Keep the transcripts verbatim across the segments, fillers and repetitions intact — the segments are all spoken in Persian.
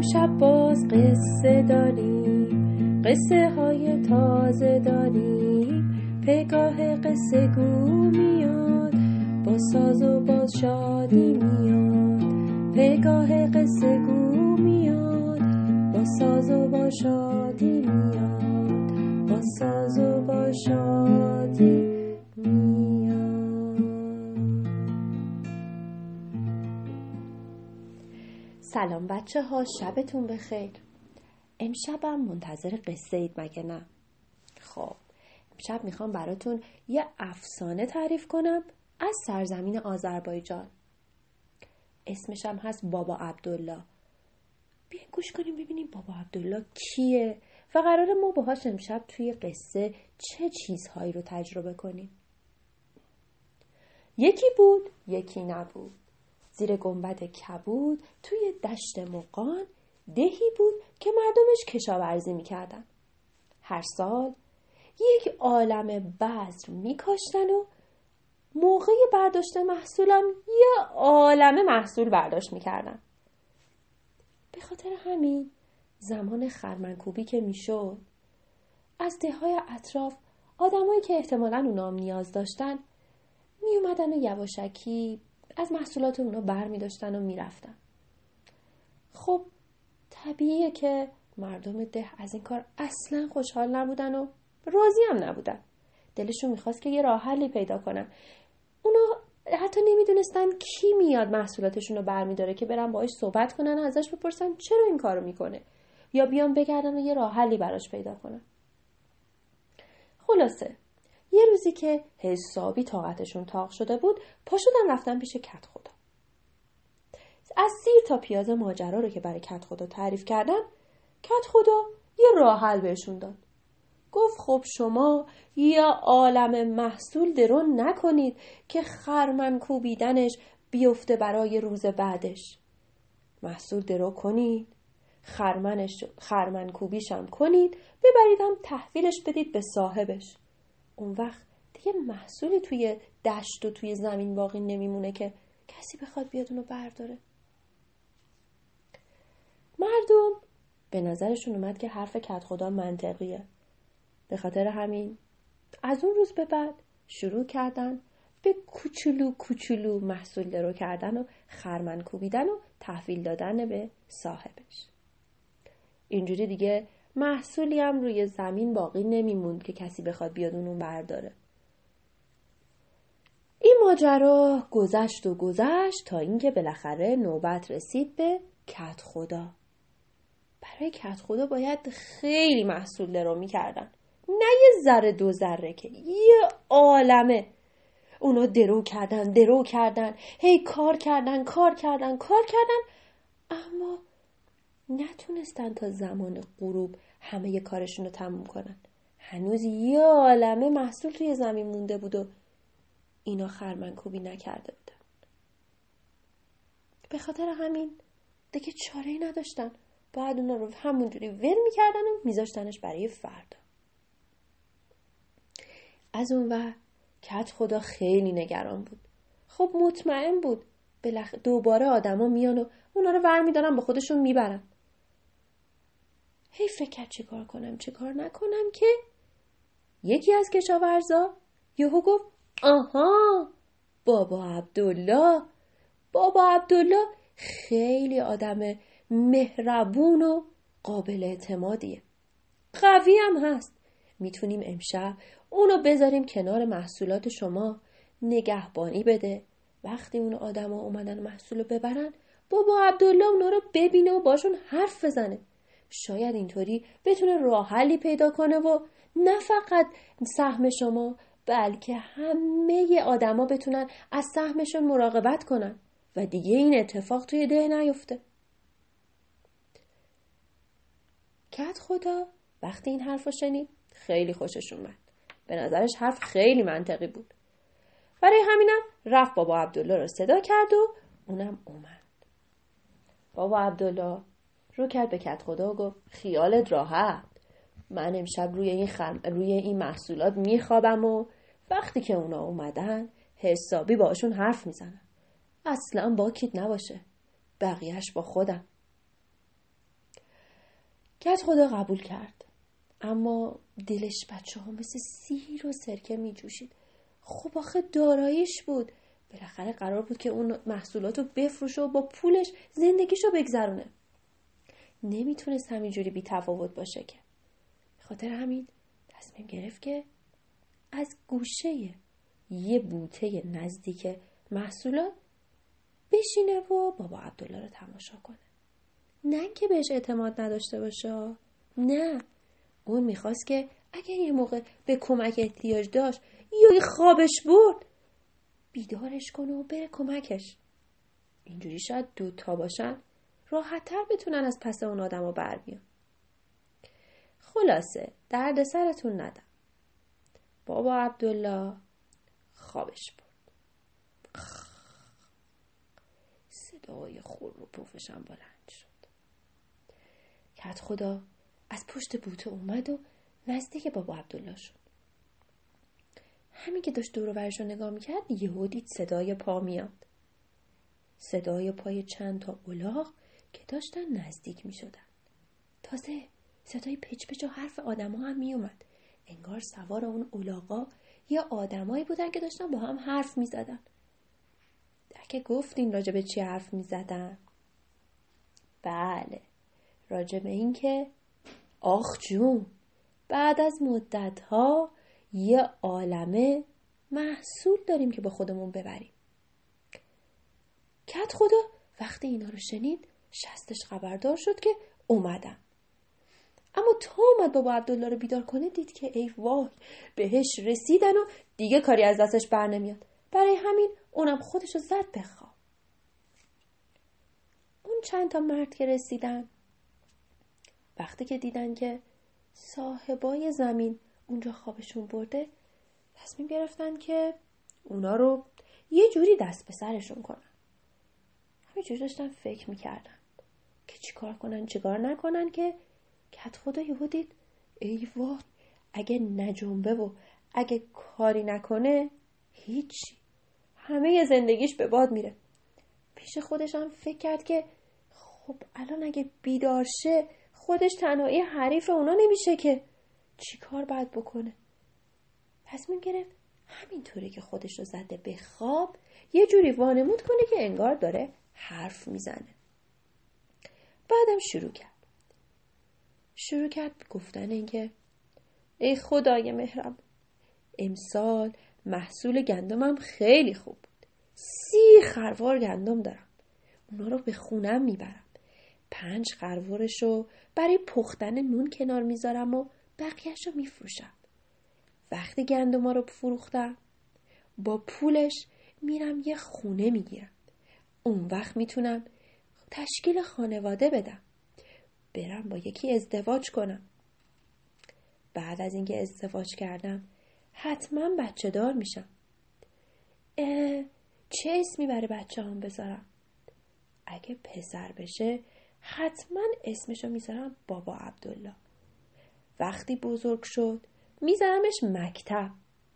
امشب باز قصه داریم، قصه های تازه داریم. پگاه قصه گو میاد، با ساز و با شادی میاد. پگاه قصه گو میاد، با ساز و با شادی میاد. با ساز و با شادی میاد. سلام بچه ها، شبتون بخیر. امشبم منتظر قصه اید مگه نه؟ خب امشب میخوام براتون یه افسانه تعریف کنم از سرزمین آذربایجان. اسمش هم هست بابا عبدالله. بیاین گوش کنیم ببینیم بابا عبدالله کیه و قراره ما باهاش امشب توی قصه چه چیزهایی رو تجربه کنیم. یکی بود یکی نبود. زیر گنبد کبود توی دشت مغان دهی بود که مردمش کشاورزی میکردن. هر سال یک عالم بذر میکاشتن و موقع برداشت محصولم یه عالم محصول برداشت میکردن. به خاطر همین زمان خرمنکوبی که میشد از دههای اطراف آدمایی که احتمالاً اونا هم نیاز داشتن میومدن و یواشکی از محصولات اونا بر می داشتن و می رفتن. خب طبیعیه که مردم ده از این کار اصلا خوشحال نبودن و راضی هم نبودن. دلشون میخواست که یه راه حلی پیدا کنن. اونا حتی نمیدونستن کی میاد محصولاتشون رو بر می داره که برن باهاش صحبت کنن و ازش بپرسن چرا این کارو میکنه، یا بیان بگردن و یه راه حلی براش پیدا کنن. خلاصه یه روزی که حسابی طاقتشون تاق شده بود، پا شدن رفتن پیش کت خدا. از سیر تا پیاز ماجرا رو که برای کت خدا تعریف کردن، کت خدا یه راه حل بهشون داد. گفت خب شما یه عالم محصول درون نکنید که خرمن کوبیدنش بیفته برای روز بعدش. محصول درو کنید، خرمنش خرمن کوبیش هم کنید، ببریدم تحویلش بدید به صاحبش. اون وقت دیگه محصولی توی دشت و توی زمین باقی نمیمونه که کسی بخواد بیاد اونو برداره. مردم به نظرشون اومد که حرف کت خدا منطقیه. به خاطر همین از اون روز به بعد شروع کردن به کوچولو کوچولو محصول درو کردن و خرمن کوبیدن و تحویل دادن به صاحبش. اینجوری دیگه محصولی هم روی زمین باقی نمیموند که کسی بخواد بیاد اونو برداره. این ماجرا گذشت و گذشت تا اینکه بالاخره نوبت رسید به کت خدا. برای کت خدا باید خیلی محصول درو میکردن، نه یه ذره دو ذره که یه عالمه. اونا درو کردن درو کردن هی کار کردن کار کردن کار کردن اما نتونستن تا زمان غروب همه ی کارشون رو تموم کنن. هنوز یه عالمه محصول توی زمین مونده بود و اینا خرمنکوبی نکرده بودن. به خاطر همین دیگه چاره‌ای نداشتن، باید اونا رو همونجوری ول میکردن و میذاشتنش برای فردا. از اون ور کت خدا خیلی نگران بود. خب مطمئن بود بلخ دوباره آدما میان و اونا رو ور میدارن با خودشون میبرن. هی فکر کرد چه کار کنم چه کار نکنم که یکی از کشاورزا یهو گفت آها بابا عبدالله بابا عبدالله خیلی آدم مهربون و قابل اعتمادیه، قوی هم هست. میتونیم امشب اونو بذاریم کنار محصولات شما نگهبانی بده. وقتی اون آدم ها اومدن محصولو ببرن، بابا عبدالله اونا رو ببینه و باشون حرف بزنه. شاید اینطوری بتونه راه حلی پیدا کنه و نه فقط سهم شما بلکه همه آدما بتونن از سهمشون مراقبت کنن و دیگه این اتفاق توی ده نیفته. کت خدا وقتی این حرف رو شنید خیلی خوشش اومد. به نظرش حرف خیلی منطقی بود. برای همینم رفت بابا عبدالله رو صدا کرد و اونم اومد. بابا عبدالله رو کرد به کت خدا و گفت خیالت راحت، من امشب روی این خرم روی این محصولات میخوابم و وقتی که اونا اومدن حسابی باشون حرف میزنم. اصلا باکیت نباشه، بقیهش با خودم. کت خدا قبول کرد، اما دلش بچه ها مثل سیر و سرکه می جوشید. خب آخه داراییش بود، بالاخره قرار بود که اون محصولاتو بفروشه و با پولش زندگیشو بگذرونه. نمیتونست همینجوری بی تفاوت باشه که. خاطر همین تصمیم گرفت که از گوشه یه بوته نزدیک محصولات بشینه و بابا عبدالله رو تماشا کنه. نه که بهش اعتماد نداشته باشه، نه، اون میخواست که اگر یه موقع به کمک احتیاج داشت یا خوابش برد بیدارش کنه و بره کمکش. اینجوری شاید دوتا باشن راحت تر بتونن از پس اون آدم رو بر بیان. خلاصه درد سرتون ندم، بابا عبدالله خوابش برد. صدای خور و پوفشم بلند شد. کت خدا از پشت بوته اومد و نزدیک بابا عبدالله شد. همین که داشت دور و برش رو نگاه میکرد یهو دید صدای پا میاد. صدای پای چند تا الاغ که داشتن نزدیک میشدن. تازه صدای پچ پچ و حرف آدم ها هم میومد. انگار سوار اون الاغا یه آدمایی بودن که داشتن با هم حرف میزدن. که گفتین راجع به چی حرف میزدن؟ بله، راجع به این که آخ جون بعد از مدت ها یه عالمه محصول داریم که با خودمون ببریم. کت خدا وقتی اینا رو شنید شستش خبردار شد که اومدن. اما تا اومد بابا عبدالله رو بیدار کنه دید که ای وای بهش رسیدن و دیگه کاری از دستش بر نمیاد. برای همین اونم خودشو زد به خواب. اون چند تا مرد که رسیدن وقتی که دیدن که صاحبای زمین اونجا خوابشون برده تصمیم گرفتن که اونا رو یه جوری دست به سرشون کنن. همینجوری داشتن فکر میکردن که چی کار کنن چی کار نکنن که کت خدا یهو دید ای وای اگه نجنبه و اگه کاری نکنه هیچی، همه زندگیش به باد میره. پیش خودش هم فکر کرد که خب الان اگه بیدار شه خودش تنهایی حریف اونا نمیشه که چی کار باید بکنه. تصمیم گرفت همینطوری که خودش رو زده به خواب یه جوری وانمود کنه که انگار داره حرف میزنه. بعدم شروع کرد شروع کرد گفتن این که ای خدای مهربان، امسال محصول گندمم خیلی خوب بود. سی خروار گندم دارم، اونا رو به خونم میبرم. پنج خروارشو برای پختن نون کنار میذارم و بقیهشو میفروشم. وقتی گندما رو فروختم با پولش میرم یه خونه میگیرم. اون وقت میتونم تشکیل خانواده بدم، برم با یکی ازدواج کنم. بعد از اینکه ازدواج کردم حتما بچه دار میشم. چه اسمی برای بچه هم بذارم؟ اگه پسر بشه حتما اسمشو میذارم بابا عبدالله. وقتی بزرگ شد میذارمش مکتب.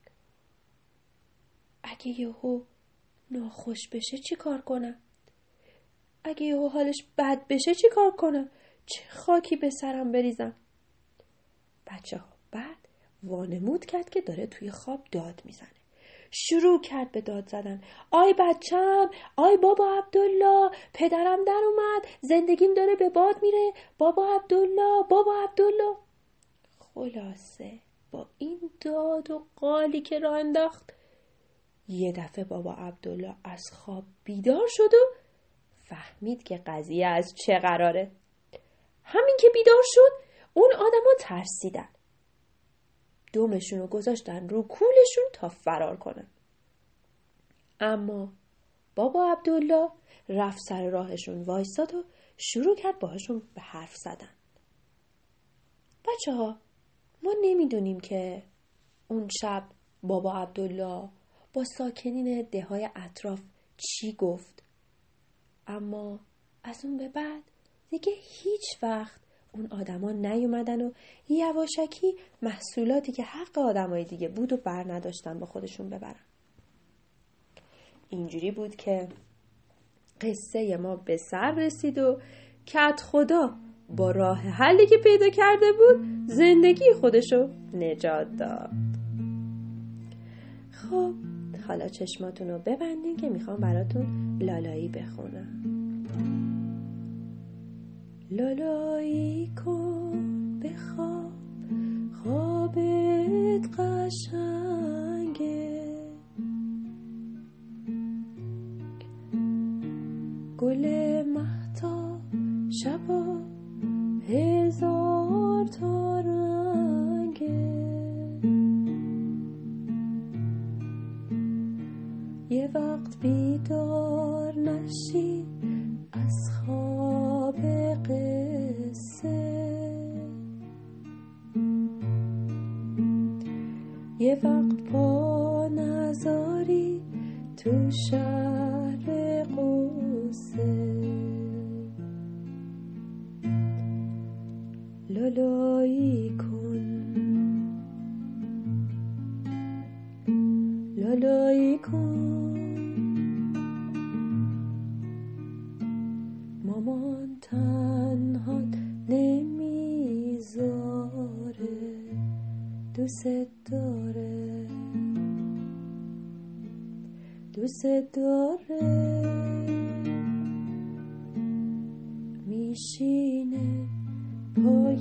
اگه یهو ناخوش بشه چی کار کنم؟ اگه یهو حالش بد بشه چی کار کنم؟ چه خاکی به سرم بریزم؟ بچه ها بعد وانمود کرد که داره توی خواب داد میزنه. شروع کرد به داد زدن. آی بچم، آی بابا عبدالله، پدرم در اومد، زندگیم داره به باد میره، بابا عبدالله، بابا عبدالله. خلاصه با این داد و قالی که راه انداخت یه دفعه بابا عبدالله از خواب بیدار شد و فهمید که قضیه از چه قراره. همین که بیدار شد اون آدما ترسیدن، دومشون رو گذاشتن رو کولشون تا فرار کنن. اما بابا عبدالله رفت سر راهشون وایساد و شروع کرد باهاشون به حرف زدن. بچه ها ما نمیدونیم که اون شب بابا عبدالله با ساکنین دههای اطراف چی گفت، اما از اون به بعد دیگه هیچ وقت اون آدما نیومدن و یواشکی محصولاتی که حق آدمای دیگه بود و بر نداشتن با خودشون ببرن. اینجوری بود که قصه ما به سر رسید و کت خدا با راه حلی که پیدا کرده بود زندگی خودشو نجات داد. خب حالا چشماتون رو ببندین که میخوام براتون لالایی بخونم. لالایی کن بخواب، خوابت قشنگه، گل مهتاب شبا هزار تا رنگه، یه وقت بیدار نشی از خواب قصه، یه وقت پا نذاری تو شهر قصه، لالایی کن، لالایی کن، مامان تنها نمیذاره، دوست داره، دوست داره، میشینه پای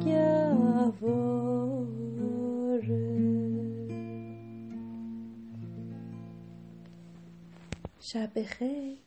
گهواره. شب بخیر.